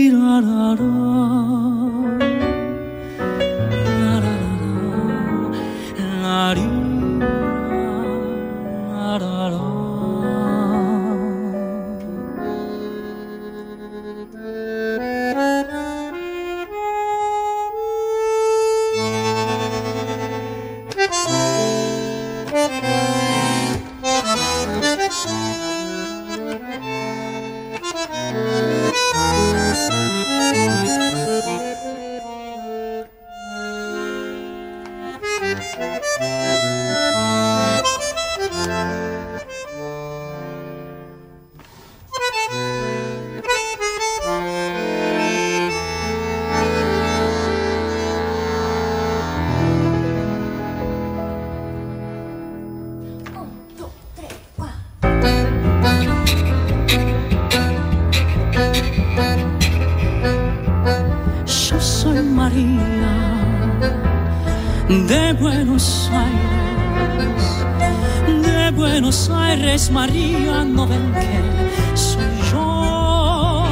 María, no ven que soy yo.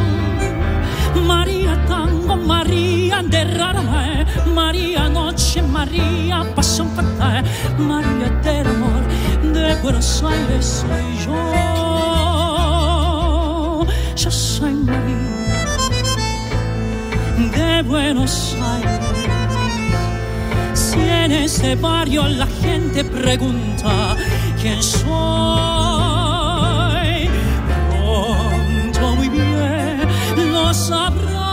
María tango, María de rara, María noche, María pasión fatal, María del amor de Buenos Aires soy yo. Yo soy María de Buenos Aires. Si en ese barrio la gente pregunta quién soy, pronto muy bien lo sabrá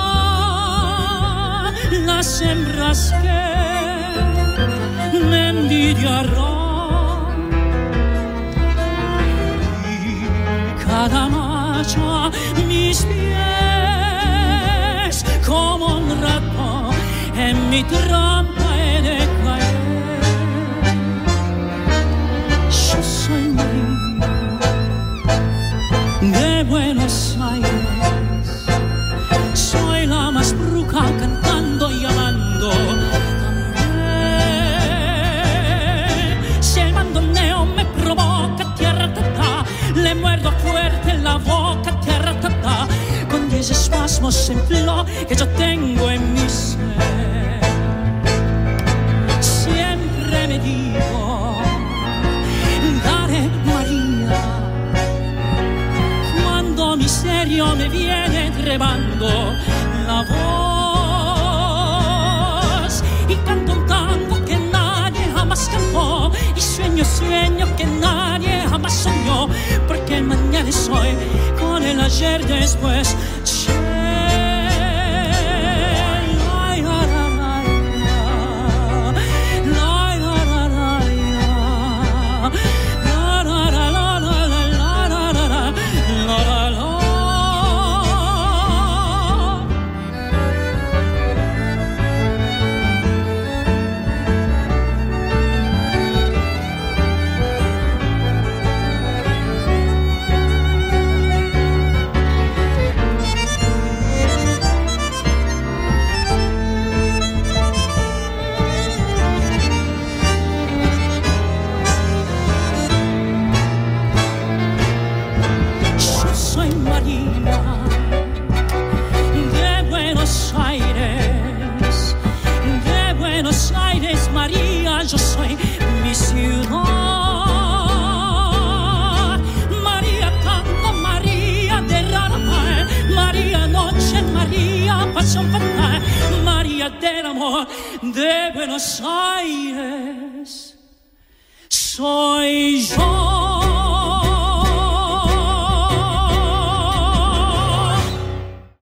las hembras que me envidiarán y cada macho a mis pies como un rato en mi trampa he de caer. Soy María de Buenos Aires, soy la más bruja cantando y amando también. Si el bandoneo me provoca tierra tata, le muerdo fuerte en la boca tierra tata, con 10 espasmos en flor que yo tengo en mi ser. Siempre me digo María, cuando mi serio me viene tremando la voz, y canto un tango que nadie jamás cantó, y sueño que nadie jamás soñó, porque el mañana es hoy con el ayer después. Yo soy mi ciudad. María tango, María de rara, María noche, María pasión fatal, María del amor de Buenos Aires soy yo.